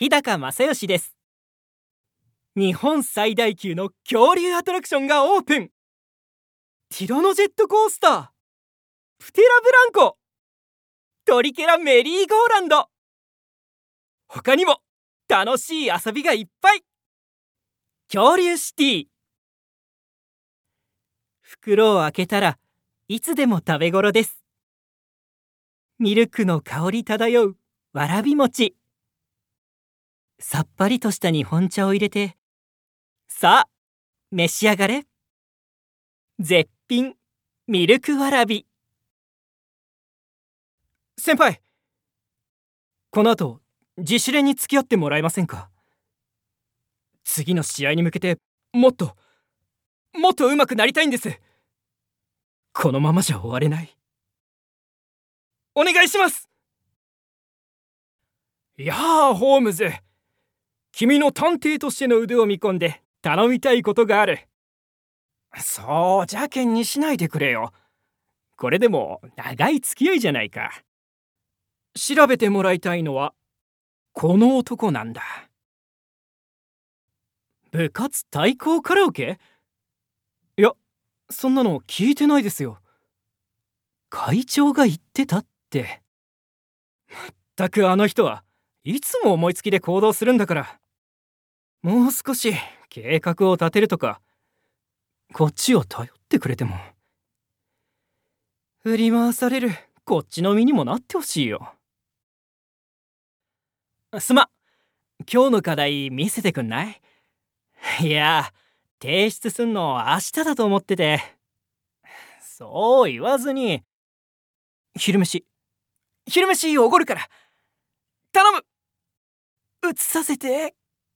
日高正義です。日本最大級の恐竜アトラクションがオープン。ティラノジェットコースター、プテラブランコ、トリケラメリーゴーランド、他にも楽しい遊びがいっぱい。恐竜シティ。袋を開けたらいつでも食べ頃です。ミルクの香り漂うわらび餅、さっぱりとした日本茶を入れて、さあ召し上がれ。絶品ミルクわらび。先輩、この後自主練に付き合ってもらえませんか？次の試合に向けてもっと上手くなりたいんです。このままじゃ終われない。お願いします。いやあ、ホームズ、君の探偵としての腕を見込んで頼みたいことがある。そう邪険にしないでくれよ。これでも長い付き合いじゃないか。調べてもらいたいのはこの男なんだ。部活対抗カラオケ？いや、そんなの聞いてないですよ。会長が言ってたって。まったくあの人はいつも思いつきで行動するんだから、もう少し計画を立てるとか、こっちを頼ってくれても。振り回されるこっちの身にもなってほしいよ。すまん、今日の課題見せてくんない？いや、提出すんの明日だと思ってて。そう言わずに。昼飯おごるから頼む。映させて。